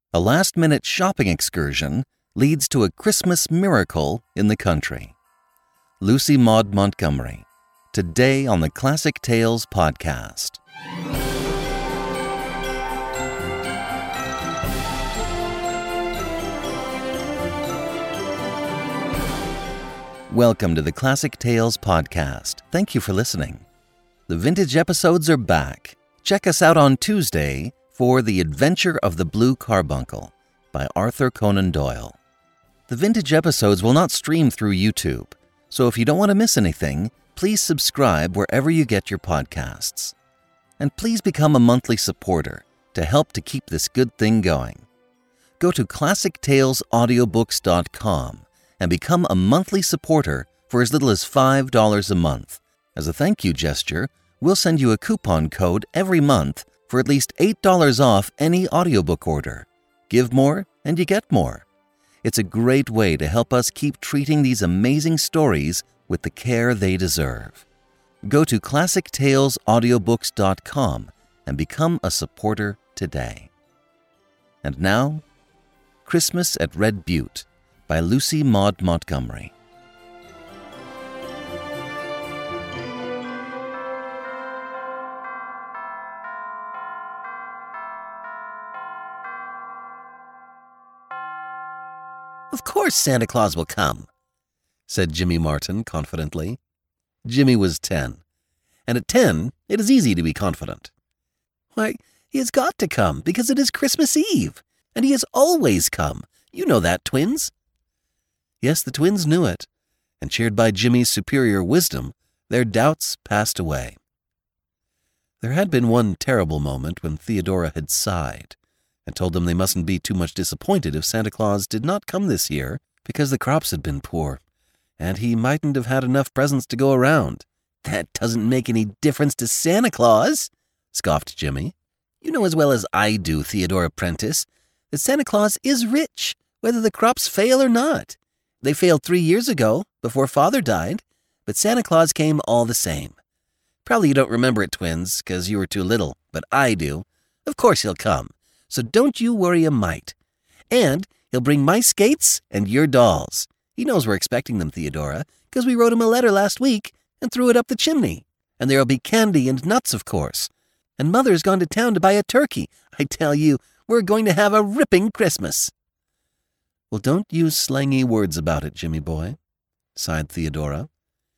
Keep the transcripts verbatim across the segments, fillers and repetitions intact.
A last-minute shopping excursion leads to a Christmas miracle in the country. Lucy Maud Montgomery, today on the Classic Tales podcast. Welcome to the Classic Tales podcast. Thank you for listening. The vintage episodes are back. Check us out on Tuesday for The Adventure of the Blue Carbuncle by Arthur Conan Doyle. The vintage episodes will not stream through YouTube, so if you don't want to miss anything, please subscribe wherever you get your podcasts. And please become a monthly supporter to help to keep this good thing going. Go to classic tales audiobooks dot com and become a monthly supporter for as little as five dollars a month. As a thank you gesture, we'll send you a coupon code every month for at least eight dollars off any audiobook order. Give more and you get more. It's a great way to help us keep treating these amazing stories with the care they deserve. Go to classic tales audiobooks dot com and become a supporter today. And now, Christmas at Red Butte by Lucy Maud Montgomery. Of course Santa Claus will come, said Jimmy Martin confidently. Jimmy was ten, and at ten, it is easy to be confident. Why, he has got to come because it is Christmas Eve, and he has always come. You know that, twins. Yes, the twins knew it, and cheered by Jimmy's superior wisdom, their doubts passed away. There had been one terrible moment when Theodora had sighed and told them they mustn't be too much disappointed if Santa Claus did not come this year because the crops had been poor, and he mightn't have had enough presents to go around. That doesn't make any difference to Santa Claus, scoffed Jimmy. You know as well as I do, Theodora Prentice, that Santa Claus is rich, whether the crops fail or not. They failed three years ago, before Father died, but Santa Claus came all the same. Probably you don't remember it, twins, because you were too little, but I do. Of course he'll come. So don't you worry a mite. And he'll bring my skates and your dolls. He knows we're expecting them, Theodora, because we wrote him a letter last week and threw it up the chimney. And there'll be candy and nuts, of course. And Mother's gone to town to buy a turkey. I tell you, we're going to have a ripping Christmas. Well, don't use slangy words about it, Jimmy boy, sighed Theodora.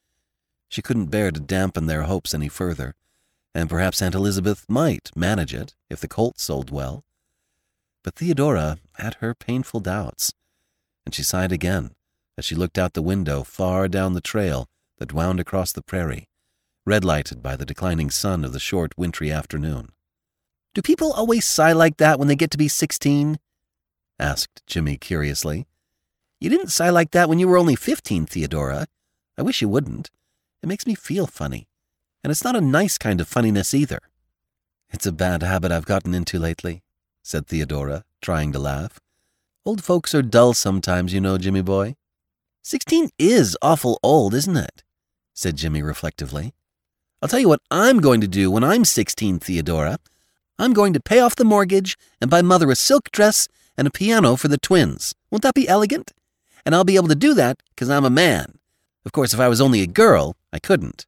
She couldn't bear to dampen their hopes any further, and perhaps Aunt Elizabeth might manage it if the colts sold well. But Theodora had her painful doubts, and she sighed again as she looked out the window far down the trail that wound across the prairie, red-lighted by the declining sun of the short wintry afternoon. Do people always sigh like that when they get to be sixteen? Asked Jimmy curiously. You didn't sigh like that when you were only fifteen, Theodora. I wish you wouldn't. It makes me feel funny, and it's not a nice kind of funniness either. It's a bad habit I've gotten into lately, said Theodora, trying to laugh. Old folks are dull sometimes, you know, Jimmy boy. Sixteen is awful old, isn't it? Said Jimmy reflectively. I'll tell you what I'm going to do when I'm sixteen, Theodora. I'm going to pay off the mortgage and buy Mother a silk dress and a piano for the twins. Won't that be elegant? And I'll be able to do that because I'm a man. Of course, if I was only a girl, I couldn't.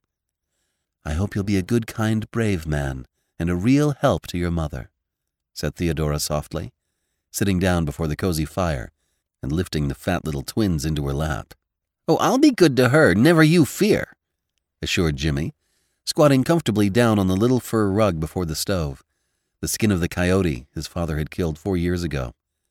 I hope you'll be a good, kind, brave man and a real help to your mother, said Theodora softly, sitting down before the cozy fire and lifting the fat little twins into her lap. Oh, I'll be good to her, never you fear, assured Jimmy, squatting comfortably down on the little fur rug before the stove, the skin of the coyote his father had killed four years ago.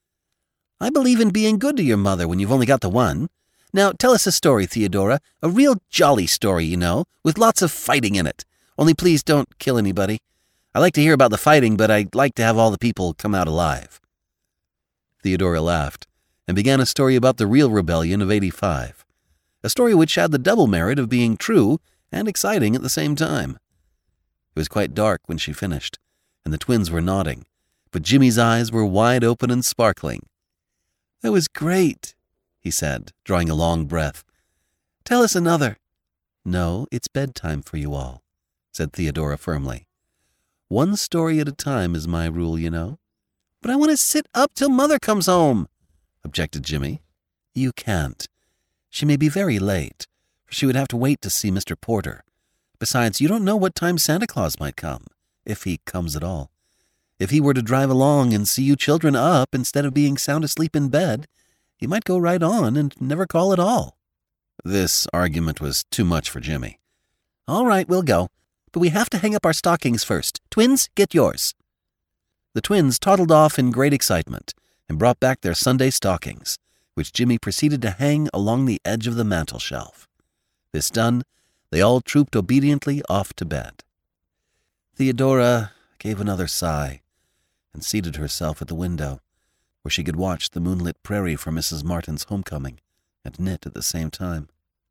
I believe in being good to your mother when you've only got the one. Now, tell us a story, Theodora, a real jolly story, you know, with lots of fighting in it. Only please don't kill anybody. I like to hear about the fighting, but I'd like to have all the people come out alive. Theodora laughed and began a story about the real rebellion of eighty-five, a story which had the double merit of being true and exciting at the same time. It was quite dark when she finished, and the twins were nodding, but Jimmy's eyes were wide open and sparkling. That was great, he said, drawing a long breath. Tell us another. No, it's bedtime for you all, said Theodora firmly. One story at a time is my rule, you know. But I want to sit up till Mother comes home, objected Jimmy. You can't. She may be very late, for she would have to wait to see Mister Porter. Besides, you don't know what time Santa Claus might come, if he comes at all. If he were to drive along and see you children up instead of being sound asleep in bed, he might go right on and never call at all. This argument was too much for Jimmy. All right, we'll go, but we have to hang up our stockings first. Twins, get yours. The twins toddled off in great excitement and brought back their Sunday stockings, which Jimmy proceeded to hang along the edge of the mantel shelf. This done, they all trooped obediently off to bed. Theodora gave another sigh and seated herself at the window, where she could watch the moonlit prairie for Missus Martin's homecoming and knit at the same time.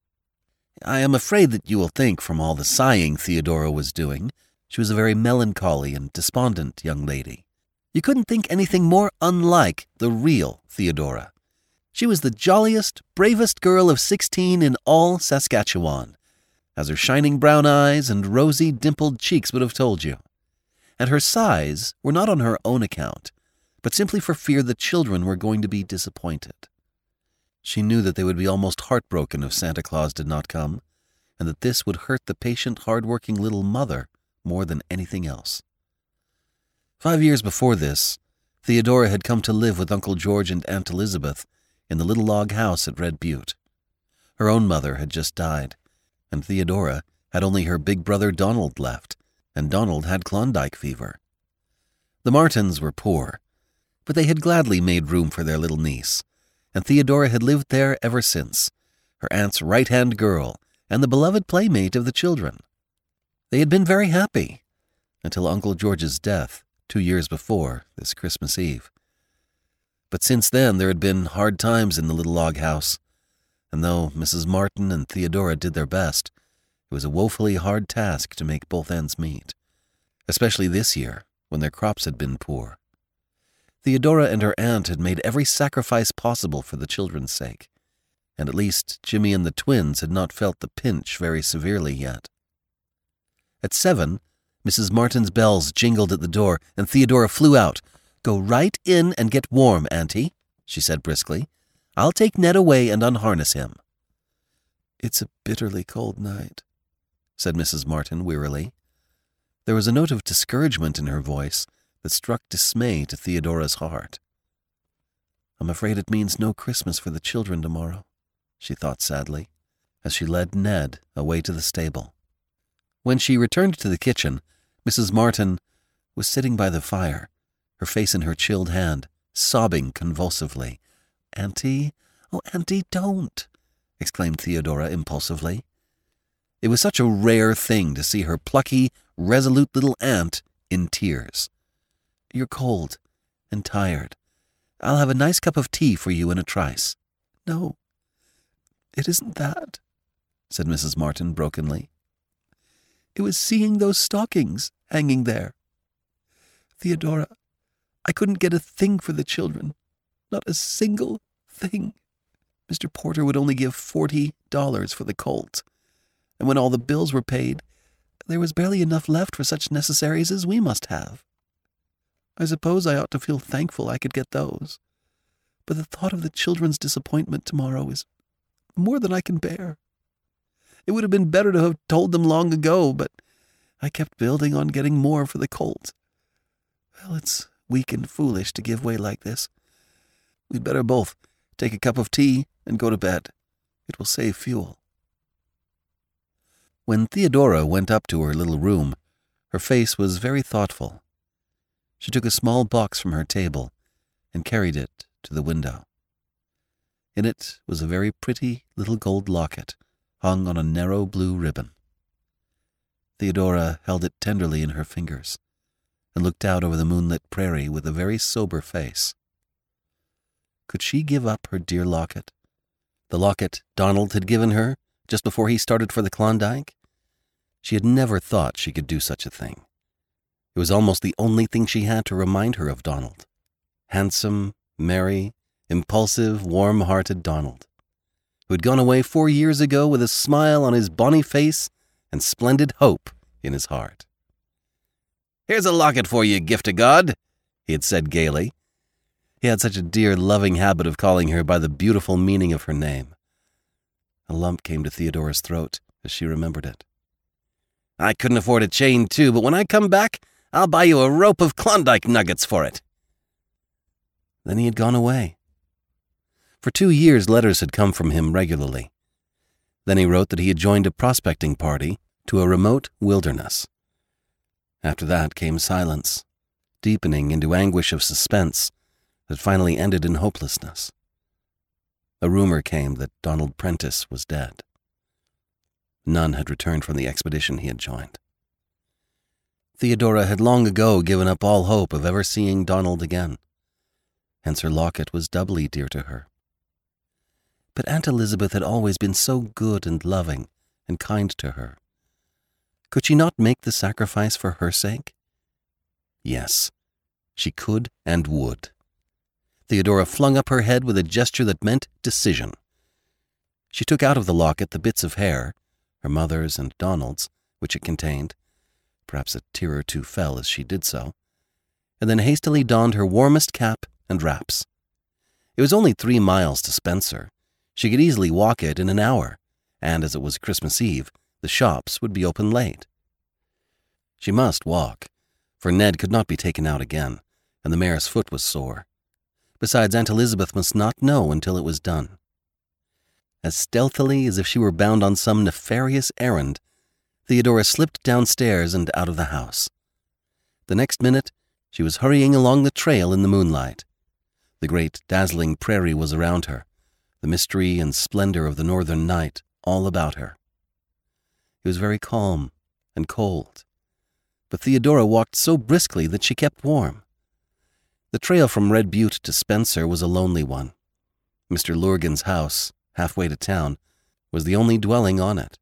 I am afraid that you will think from all the sighing Theodora was doing, she was a very melancholy and despondent young lady. You couldn't think anything more unlike the real Theodora. She was the jolliest, bravest girl of sixteen in all Saskatchewan, as her shining brown eyes and rosy, dimpled cheeks would have told you. And her sighs were not on her own account, but simply for fear the children were going to be disappointed. She knew that they would be almost heartbroken if Santa Claus did not come, and that this would hurt the patient, hard-working little mother more than anything else. Five years before this, Theodora had come to live with Uncle George and Aunt Elizabeth in the little log house at Red Butte. Her own mother had just died, and Theodora had only her big brother Donald left, and Donald had Klondike fever. The Martins were poor, but they had gladly made room for their little niece, and Theodora had lived there ever since, her aunt's right-hand girl and the beloved playmate of the children. They had been very happy, until Uncle George's death two years before this Christmas Eve. But since then there had been hard times in the little log house, and though Missus Martin and Theodora did their best, it was a woefully hard task to make both ends meet, especially this year when their crops had been poor. Theodora and her aunt had made every sacrifice possible for the children's sake, and at least Jimmy and the twins had not felt the pinch very severely yet. At seven, Missus Martin's bells jingled at the door, and Theodora flew out. "Go right in and get warm, Auntie," she said briskly. "I'll take Ned away and unharness him." "It's a bitterly cold night," said Missus Martin wearily. There was a note of discouragement in her voice that struck dismay to Theodora's heart. "I'm afraid it means no Christmas for the children tomorrow," she thought sadly, as she led Ned away to the stable. When she returned to the kitchen, Missus Martin was sitting by the fire, her face in her chilled hand, sobbing convulsively. "Auntie, oh, Auntie, don't!" exclaimed Theodora impulsively. It was such a rare thing to see her plucky, resolute little aunt in tears. "You're cold and tired. I'll have a nice cup of tea for you in a trice." "No, it isn't that," said Missus Martin brokenly. "It was seeing those stockings hanging there. Theodora, I couldn't get a thing for the children, not a single thing. Mister Porter would only give forty dollars for the colt, and when all the bills were paid, there was barely enough left for such necessaries as we must have. I suppose I ought to feel thankful I could get those, but the thought of the children's disappointment tomorrow is more than I can bear. It would have been better to have told them long ago, but I kept building on getting more for the colt. Well, it's weak and foolish to give way like this. We'd better both take a cup of tea and go to bed. It will save fuel." When Theodora went up to her little room, her face was very thoughtful. She took a small box from her table and carried it to the window. In it was a very pretty little gold locket, hung on a narrow blue ribbon. Theodora held it tenderly in her fingers and looked out over the moonlit prairie with a very sober face. Could she give up her dear locket, the locket Donald had given her just before he started for the Klondike? She had never thought she could do such a thing. It was almost the only thing she had to remind her of Donald. Handsome, merry, impulsive, warm-hearted Donald, who had gone away four years ago with a smile on his bonny face and splendid hope in his heart. "Here's a locket for you, gift o' God," he had said gaily, He had such a dear, loving habit of calling her by the beautiful meaning of her name. A lump came to Theodora's throat as she remembered it. "I couldn't afford a chain, too, but when I come back, I'll buy you a rope of Klondike nuggets for it." Then he had gone away. For two years, letters had come from him regularly. Then he wrote that he had joined a prospecting party to a remote wilderness. After that came silence, deepening into anguish of suspense that finally ended in hopelessness. A rumor came that Donald Prentice was dead. None had returned from the expedition he had joined. Theodora had long ago given up all hope of ever seeing Donald again. Hence her locket was doubly dear to her. But Aunt Elizabeth had always been so good and loving and kind to her. Could she not make the sacrifice for her sake? Yes, she could and would. Theodora flung up her head with a gesture that meant decision. She took out of the locket the bits of hair, her mother's and Donald's, which it contained. Perhaps a tear or two fell as she did so, and then hastily donned her warmest cap and wraps. It was only three miles to Spencer. She could easily walk it in an hour, and as it was Christmas Eve, the shops would be open late. She must walk, for Ned could not be taken out again, and the mare's foot was sore. Besides, Aunt Elizabeth must not know until it was done. As stealthily as if she were bound on some nefarious errand, Theodora slipped downstairs and out of the house. The next minute, she was hurrying along the trail in the moonlight. The great, dazzling prairie was around her, the mystery and splendor of the northern night all about her. It was very calm and cold, but Theodora walked so briskly that she kept warm. The trail from Red Butte to Spencer was a lonely one. Mister Lurgan's house, halfway to town, was the only dwelling on it.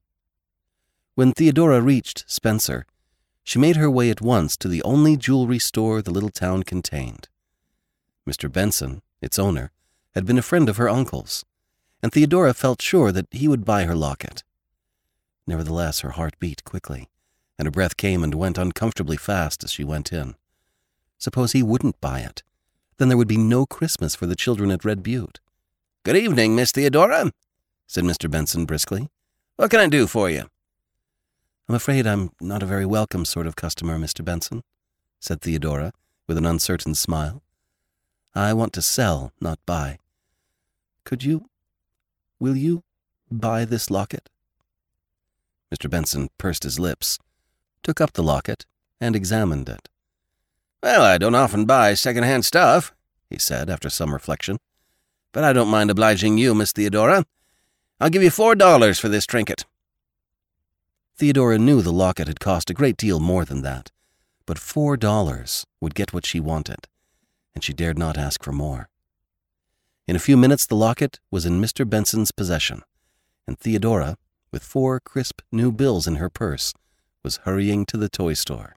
When Theodora reached Spencer, she made her way at once to the only jewelry store the little town contained. Mister Benson, its owner, had been a friend of her uncle's, and Theodora felt sure that he would buy her locket. Nevertheless, her heart beat quickly, and her breath came and went uncomfortably fast as she went in. Suppose he wouldn't buy it. Then there would be no Christmas for the children at Red Butte. "Good evening, Miss Theodora," said Mister Benson briskly. "What can I do for you?" "I'm afraid I'm not a very welcome sort of customer, Mister Benson," said Theodora, with an uncertain smile. "I want to sell, not buy. Could you, will you, buy this locket?" Mister Benson pursed his lips, took up the locket, and examined it. "Well, I don't often buy second-hand stuff," he said after some reflection, "but I don't mind obliging you, Miss Theodora. I'll give you four dollars for this trinket." Theodora knew the locket had cost a great deal more than that, but four dollars would get what she wanted, and she dared not ask for more. In a few minutes the locket was in Mister Benson's possession, and Theodora, with four crisp new bills in her purse, was hurrying to the toy store.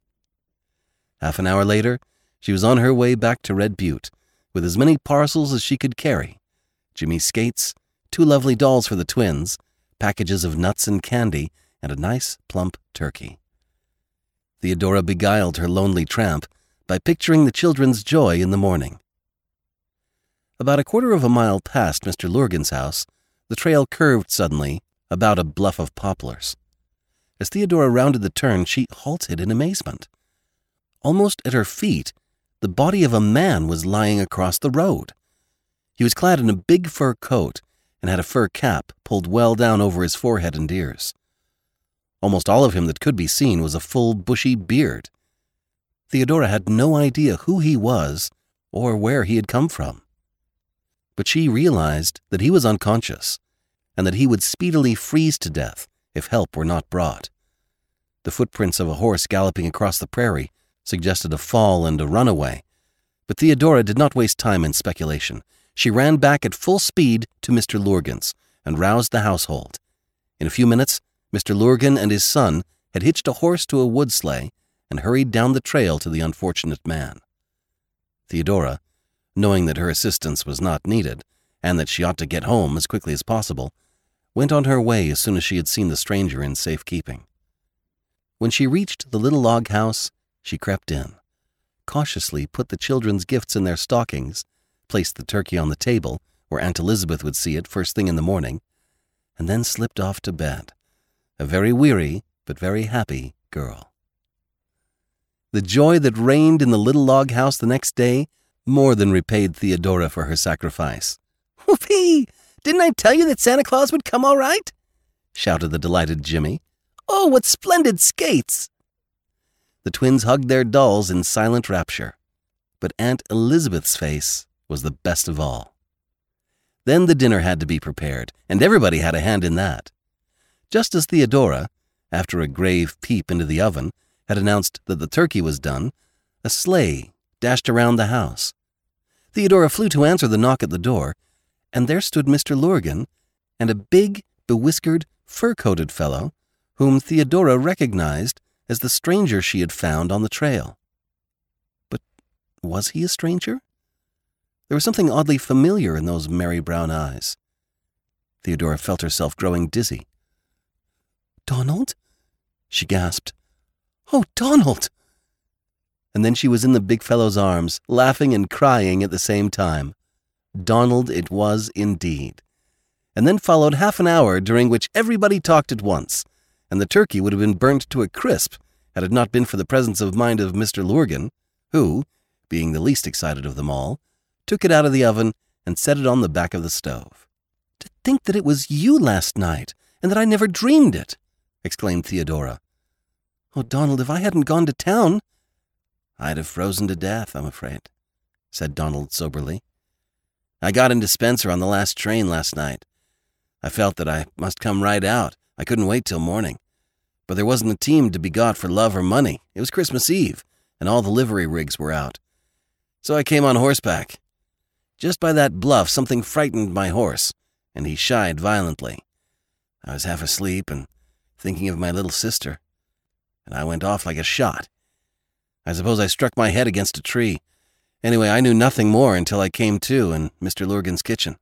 Half an hour later, she was on her way back to Red Butte, with as many parcels as she could carry: Jimmy's skates, two lovely dolls for the twins, packages of nuts and candy, and a nice, plump turkey. Theodora beguiled her lonely tramp by picturing the children's joy in the morning. About a quarter of a mile past Mister Lurgan's house, the trail curved suddenly about a bluff of poplars. As Theodora rounded the turn, she halted in amazement. Almost at her feet, the body of a man was lying across the road. He was clad in a big fur coat and had a fur cap pulled well down over his forehead and ears. Almost all of him that could be seen was a full, bushy beard. Theodora had no idea who he was or where he had come from. But she realized that he was unconscious and that he would speedily freeze to death if help were not brought. The footprints of a horse galloping across the prairie suggested a fall and a runaway, but Theodora did not waste time in speculation. She ran back at full speed to Mister Lurgan's and roused the household. In a few minutes, Mister Lurgan and his son had hitched a horse to a wood sleigh and hurried down the trail to the unfortunate man. Theodora, knowing that her assistance was not needed and that she ought to get home as quickly as possible, went on her way as soon as she had seen the stranger in safekeeping. When she reached the little log house, she crept in, cautiously put the children's gifts in their stockings, placed the turkey on the table where Aunt Elizabeth would see it first thing in the morning, and then slipped off to bed, a very weary but very happy girl. The joy that reigned in the little log house the next day more than repaid Theodora for her sacrifice. "Whoopee! Didn't I tell you that Santa Claus would come all right?" shouted the delighted Jimmy. "Oh, what splendid skates!" The twins hugged their dolls in silent rapture, but Aunt Elizabeth's face was the best of all. Then the dinner had to be prepared, and everybody had a hand in that. Just as Theodora, after a grave peep into the oven, had announced that the turkey was done, a sleigh dashed around the house. Theodora flew to answer the knock at the door, and there stood Mister Lurgan and a big, bewhiskered, fur-coated fellow whom Theodora recognized as the stranger she had found on the trail. But was he a stranger? There was something oddly familiar in those merry brown eyes. Theodora felt herself growing dizzy. "Donald?" she gasped. "Oh, Donald!" And then she was in the big fellow's arms, laughing and crying at the same time. Donald it was indeed. And then followed half an hour during which everybody talked at once, and the turkey would have been burnt to a crisp had it not been for the presence of mind of Mister Lurgan, who, being the least excited of them all, took it out of the oven and set it on the back of the stove. "To think that it was you last night, and that I never dreamed it!" exclaimed Theodora. "Oh, Donald, if I hadn't gone to town—" "I'd have frozen to death, I'm afraid," said Donald soberly. "I got into Spencer on the last train last night. I felt that I must come right out. I couldn't wait till morning. But there wasn't a team to be got for love or money. It was Christmas Eve, and all the livery rigs were out. So I came on horseback. Just by that bluff, something frightened my horse, and he shied violently. I was half asleep and thinking of my little sister, and I went off like a shot. I suppose I struck my head against a tree. Anyway, I knew nothing more until I came to in Mister Lurgan's kitchen.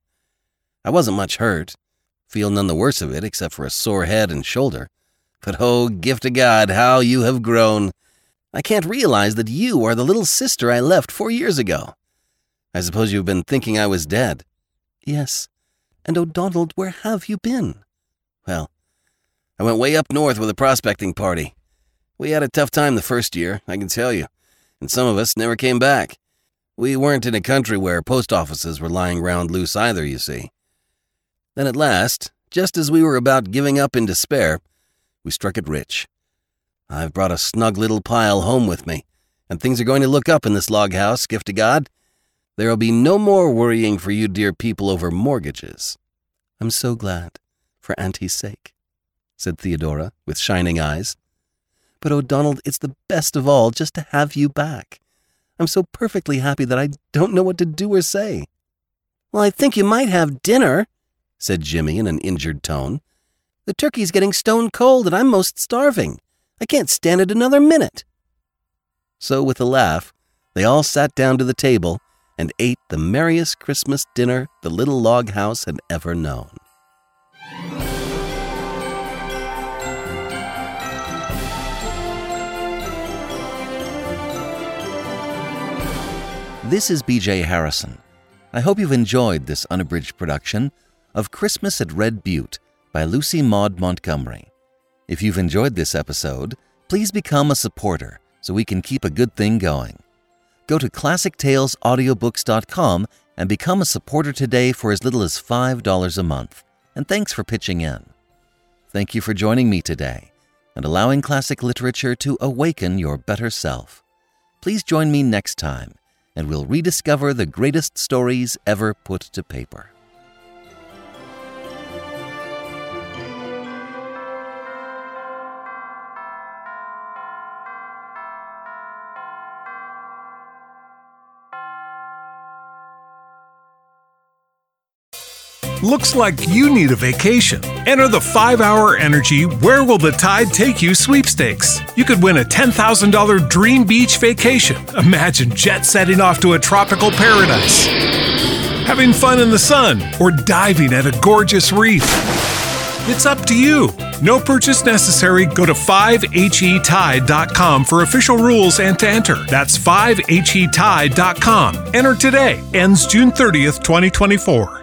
I wasn't much hurt, feel none the worse of it except for a sore head and shoulder. But oh, gift of God, how you have grown! I can't realize that you are the little sister I left four years ago. I suppose you've been thinking I was dead." "Yes. And oh, Donald, where have you been?" "Well, I went way up north with a prospecting party. We had a tough time the first year, I can tell you, and some of us never came back. We weren't in a country where post offices were lying round loose either, you see. Then at last, just as we were about giving up in despair, we struck it rich. I've brought a snug little pile home with me, and things are going to look up in this log house, gift of God. There'll be no more worrying for you dear people over mortgages." "I'm so glad, for Auntie's sake," said Theodora, with shining eyes. "But oh, Donald, it's the best of all just to have you back. I'm so perfectly happy that I don't know what to do or say." "Well, I think you might have dinner," said Jimmy in an injured tone. "The turkey's getting stone cold and I'm most starving. I can't stand it another minute." So with a laugh, they all sat down to the table and ate the merriest Christmas dinner the little log house had ever known. This is B J Harrison. I hope you've enjoyed this unabridged production of Christmas at Red Butte by Lucy Maud Montgomery. If you've enjoyed this episode, please become a supporter so we can keep a good thing going. Go to classic tales audiobooks dot com and become a supporter today for as little as five dollars a month. And thanks for pitching in. Thank you for joining me today and allowing classic literature to awaken your better self. Please join me next time, and we'll rediscover the greatest stories ever put to paper. Looks like you need a vacation. Enter the five hour Energy Where Will the Tide Take You sweepstakes. You could win a ten thousand dollars dream beach vacation. Imagine jet setting off to a tropical paradise, having fun in the sun, or diving at a gorgeous reef. It's up to you. No purchase necessary. Go to five H E tide dot com for official rules and to enter. That's five H E tide dot com. Enter today. Ends June thirtieth, twenty twenty-four.